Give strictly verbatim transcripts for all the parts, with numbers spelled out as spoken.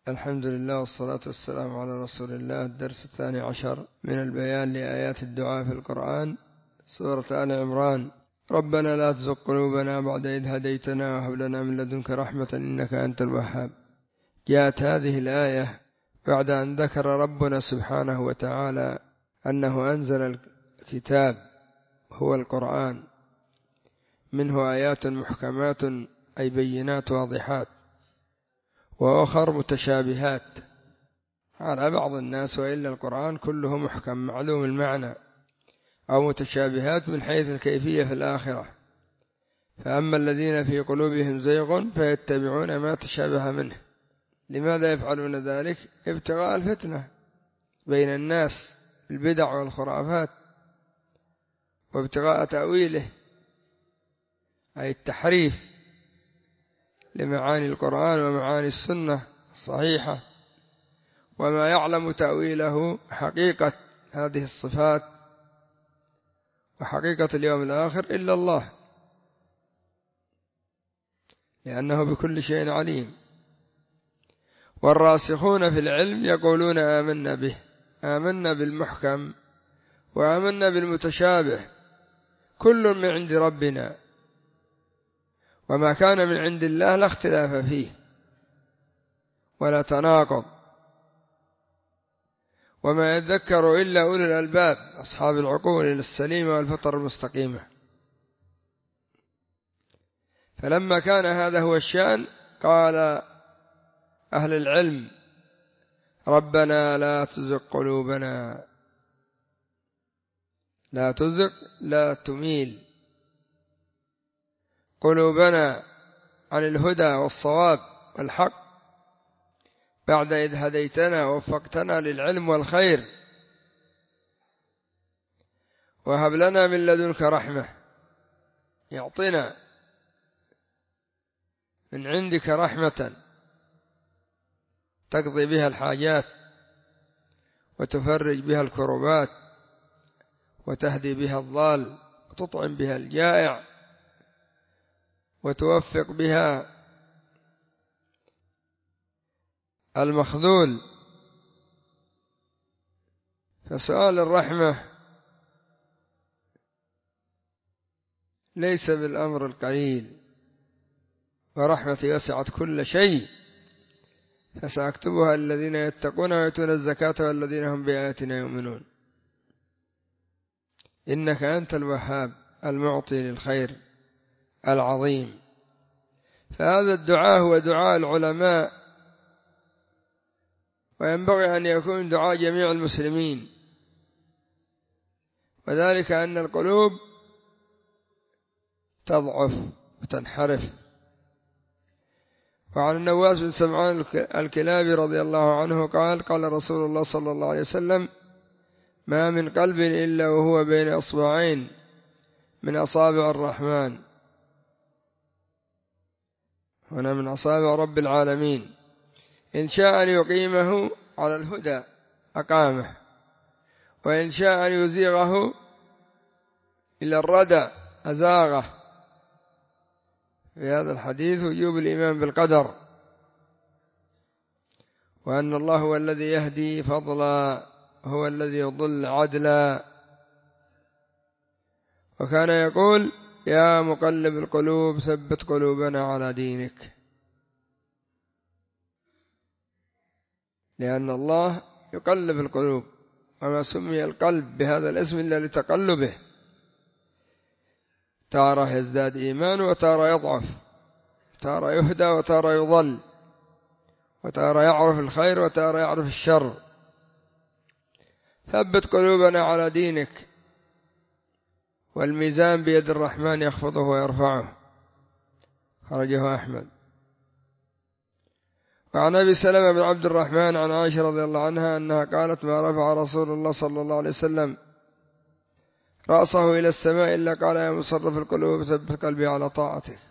الحمد لله والصلاة والسلام على رسول الله. الدرس الثاني عشر من البيان لآيات الدعاء في القرآن، سورة آل عمران. ربنا لا تزغ قلوبنا بعد إذ هديتنا وهب لنا من لدنك رحمة إنك أنت الوهاب. جاءت هذه الآية بعد أن ذكر ربنا سبحانه وتعالى أنه أنزل الكتاب هو القرآن، منه آيات محكمات أي بينات واضحات، وآخر متشابهات على بعض الناس، وإلا القرآن كله محكم معلوم المعنى، أو متشابهات من حيث الكيفية في الآخرة. فأما الذين في قلوبهم زيغ فيتبعون ما تشابه منه. لماذا يفعلون ذلك؟ ابتغاء الفتنة بين الناس، البدع والخرافات، وابتغاء تأويله أي التحريف لمعاني القرآن ومعاني السنة الصحيحة، وما يعلم تأويله حقيقة هذه الصفات وحقيقة اليوم الآخر إلا الله، لأنه بكل شيء عليم. والراسخون في العلم يقولون آمنا به، آمنا بالمحكم وآمنا بالمتشابه، كل من عند ربنا، وما كان من عند الله لا اختلاف فيه ولا تناقض، وما يذكر إلا أولي الألباب أصحاب العقول السليمة والفطر المستقيمة. فلما كان هذا هو الشأن قال أهل العلم ربنا لا تزغ قلوبنا، لا تزغ لا تميل قلوبنا عن الهدى والصواب والحق بعد إذ هديتنا ووفقتنا للعلم والخير، وهب لنا من لدنك رحمة، يعطنا من عندك رحمة تقضي بها الحاجات وتفرج بها الكربات وتهدي بها الضال وتطعم بها الجائع وتوفق بها المخذول. فسؤال الرحمة ليس بالأمر القليل، ورحمتي وسعت كل شيء فسأكتبها الذين يتقون ويؤتون الزكاة والذين هم بآياتنا يؤمنون، إنك أنت الوهاب المعطي للخير العظيم. فهذا الدعاء هو دعاء العلماء، وينبغي أن يكون دعاء جميع المسلمين، وذلك أن القلوب تضعف وتنحرف. وعن النواس بن سمعان الكلابي رضي الله عنه قال قال رسول الله صلى الله عليه وسلم ما من قلب إلا وهو بين أصبعين من أصابع الرحمن، هنا من أصابع رب العالمين، إن شاء أن يقيمه على الهدى أقامه، وإن شاء أن يزيغه إلى الردى أزاغه. في هذا الحديث وجوب الإيمان بالقدر، وأن الله هو الذي يهدي فضلا، هو الذي يضل عدلا. وكان يقول يا مقلب القلوب ثبت قلوبنا على دينك، لأن الله يقلب القلوب، وما سمي القلب بهذا الاسم إلا لتقلبه، تارة يزداد إيمان وتارة يضعف، تارة يهدى وتارة يضل، وتارة يعرف الخير وتارة يعرف الشر. ثبت قلوبنا على دينك، والميزان بيد الرحمن يخفضه ويرفعه، خرجه أحمد. وعن أبي سلمة بن عبد الرحمن عن عائشة رضي الله عنها أنها قالت ما رفع رسول الله صلى الله عليه وسلم رأسه إلى السماء إلا قال يا مصرف القلوب ثبت قلبي على طاعتك.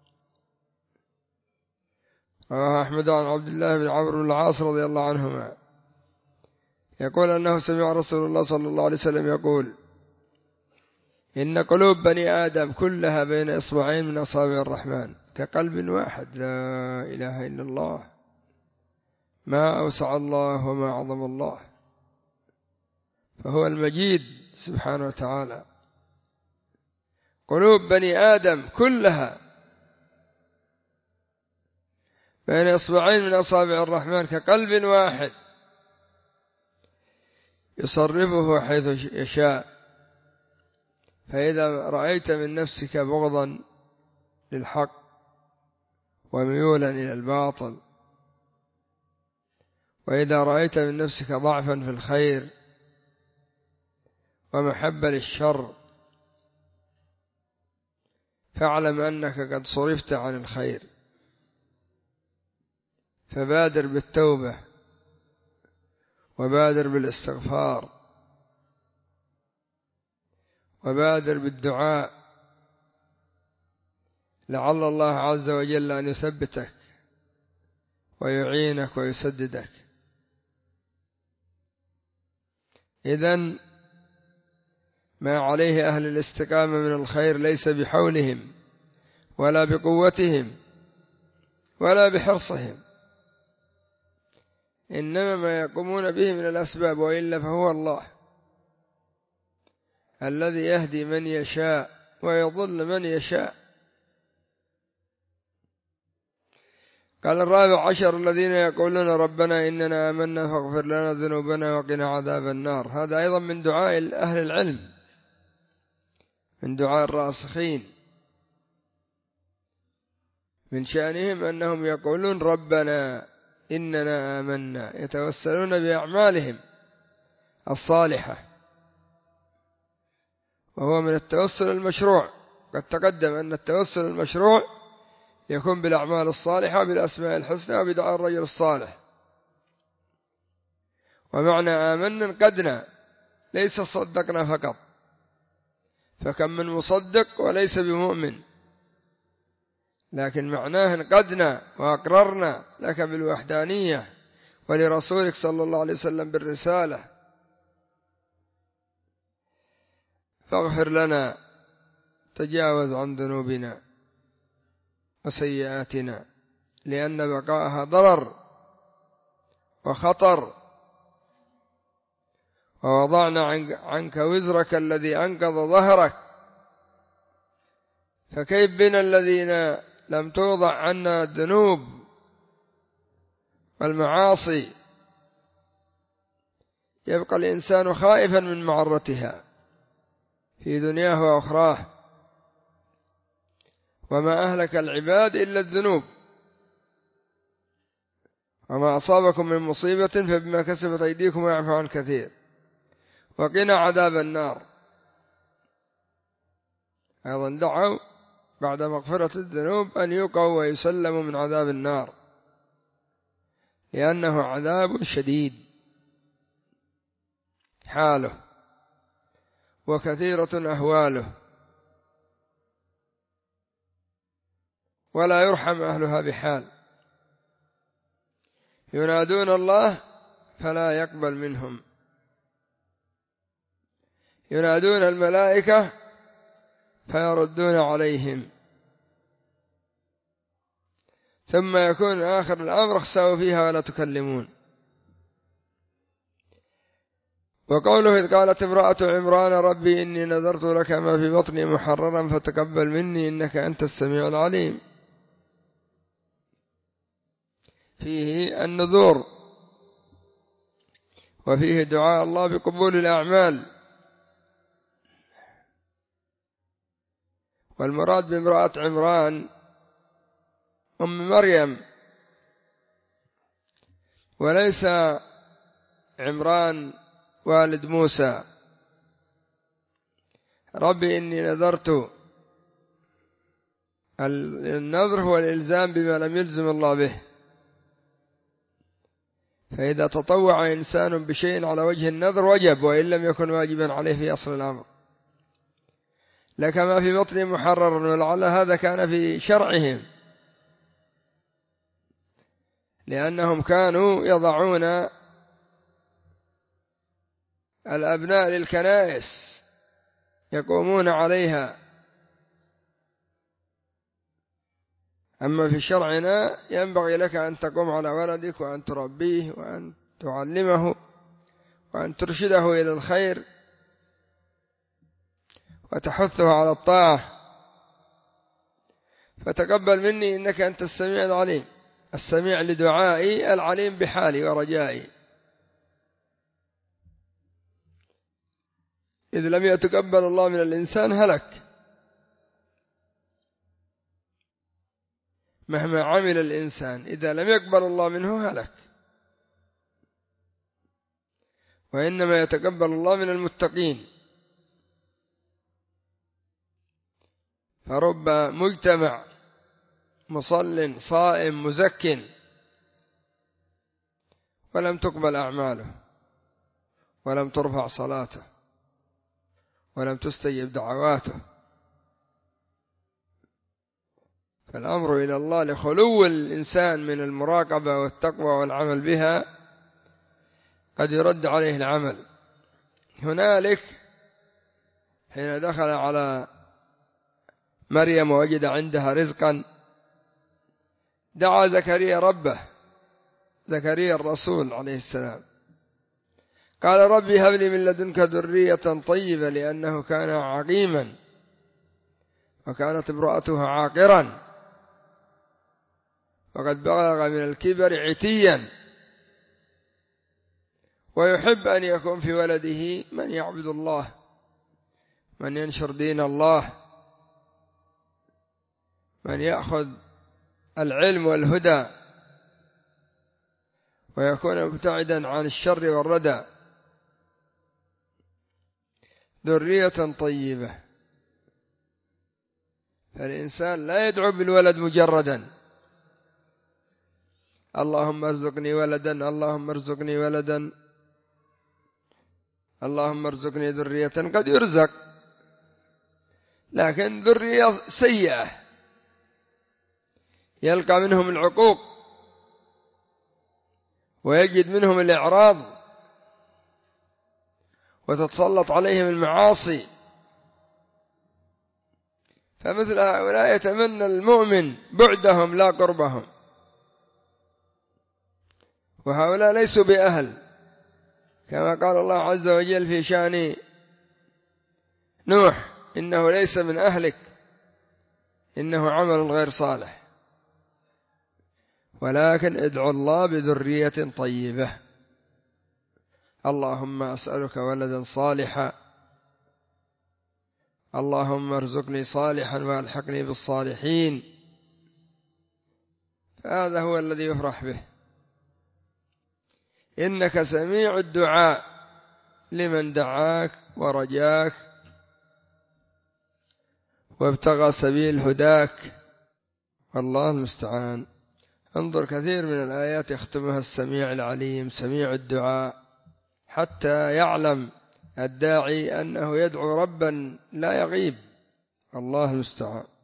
رواه أحمد عن عبد الله بن عمرو بن العاص رضي الله عنهما يقول أنه سمع رسول الله صلى الله عليه وسلم يقول إن قلوب بني آدم كلها بين إصبعين من أصابع الرحمن كقلب واحد، لا إله إلا الله. ما أوسع الله وما أعظم الله، فهو المجيد سبحانه وتعالى. قلوب بني آدم كلها بين إصبعين من أصابع الرحمن كقلب واحد يصرفه حيث يشاء. فإذا رأيت من نفسك بغضا للحق وميولا إلى الباطل، وإذا رأيت من نفسك ضعفا في الخير ومحبة للشر، فاعلم أنك قد صرفت عن الخير، فبادر بالتوبة وبادر بالاستغفار وبادر بالدعاء، لعل الله عز وجل أن يثبتك ويعينك ويسددك. إذن ما عليه أهل الاستقامة من الخير ليس بحولهم ولا بقوتهم ولا بحرصهم، إنما ما يقومون به من الأسباب، وإلا فهو الله الذي يهدي من يشاء ويضل من يشاء. قال الرابع عشر: الذين يقولون ربنا إننا آمنا فاغفر لنا ذنوبنا وقنا عذاب النار. هذا أيضا من دعاء أهل العلم، من دعاء الراسخين، من شأنهم أنهم يقولون ربنا إننا آمنا، يتوسلون بأعمالهم الصالحة، وهو من التوسل المشروع. قد تقدم أن التوسل المشروع يكون بالأعمال الصالحة بالأسماء الحسنى وبدعاء الرجل الصالح. ومعنى آمنا قدنا، ليس صدقنا فقط، فكم من مصدق وليس بمؤمن، لكن معناه قدنا وأقررنا لك بالوحدانية ولرسولك صلى الله عليه وسلم بالرسالة، فاغفر لنا، تجاوز عن ذنوبنا وسيئاتنا، لأن بقاءها ضرر وخطر. ووضعنا عنك وزرك الذي أنقض ظهرك، فكيف بنا الذين لم توضع عنا الذنوب والمعاصي؟ يبقى الإنسان خائفا من معرتها في دنياه وأخراه. وما أهلك العباد إلا الذنوب، وما أصابكم من مصيبة فبما كسبت أيديكم ويعفو عن كثير. وقنا عذاب النار، أيضا دعوا بعد مغفرة الذنوب أن يقوا ويسلموا من عذاب النار، لأنه عذاب شديد حاله وكثيرة أهواله، ولا يرحم أهلها بحال. ينادون الله فلا يقبل منهم، ينادون الملائكة فيردون عليهم، ثم يكون آخر الأمر: اخسأوا فيها ولا تكلمون. وقوله: إذ قالت امرأة عمران ربي إني نذرت لك ما في بطني محررا فتقبل مني إنك أنت السميع العليم، فيه النذور، وفيه دعاء الله بقبول الأعمال. والمراد بامرأة عمران أم مريم، وليس عمران والد موسى. ربي إني نذرت، النذر هو الإلزام بما لم يلزم الله به، فإذا تطوع إنسان بشيء على وجه النذر وجب، وإن لم يكن واجبا عليه في أصل الأمر. لك ما في بطني محررا، ولعل هذا كان في شرعهم، لأنهم كانوا يضعون الأبناء للكنائس يقومون عليها أما في شرعنا ينبغي لك أن تقوم على ولدك وأن تربيه وأن تعلمه وأن ترشده إلى الخير وتحثه على الطاعة. فتقبل مني إنك أنت السميع العليم، السميع لدعائي، العليم بحالي ورجائي. إذ لم يتقبل الله من الإنسان هلك، مهما عمل الإنسان إذا لم يقبل الله منه هلك. وإنما يتقبل الله من المتقين. فرب مجتمع مصل صائم مزك ولم تقبل أعماله ولم ترفع صلاته ولم تستجب دعواته. فالأمر إلى الله لخلو الإنسان من المراقبة والتقوى والعمل بها قد يرد عليه العمل. هنالك حين دخل على مريم ووجد عندها رزقا دعا زكريا ربه، زكريا الرسول عليه السلام، قال ربي هب لي من لدنك ذرية طيبة لأنه كان عقيما وكانت امرأته عاقرا وقد بلغ من الكبر عتيا ويحب أن يكون في ولده من يعبد الله، من ينشر دين الله، من يأخذ العلم والهدى ويكون مبتعدا عن الشر والردى. ذرية طيبة. فالإنسان لا يدعو بالولد مجردا اللهم ارزقني ولدا اللهم ارزقني ولدا اللهم ارزقني ذرية، قد يرزق لكن ذرية سيئة يلقى منهم العقوق ويجد منهم الإعراض وتتسلط عليهم المعاصي. فمثل هؤلاء يتمنى المؤمن بعدهم لا قربهم، وهؤلاء ليسوا بأهل، كما قال الله عز وجل في شأن نوح إنه ليس من أهلك إنه عمل غير صالح، ولكن ادعو الله بذرية طيبة. اللهم أسألك ولدا صالحا، اللهم ارزقني صالحا والحقني بالصالحين. فهذا هو الذي يفرح به. إنك سميع الدعاء لمن دعاك ورجاك وابتغى سبيل هداك، والله المستعان. انظر كثير من الآيات يختمها السميع العليم سميع الدعاء، حتى يعلم الداعي أنه يدعو ربا لا يغيب. الله المستعان.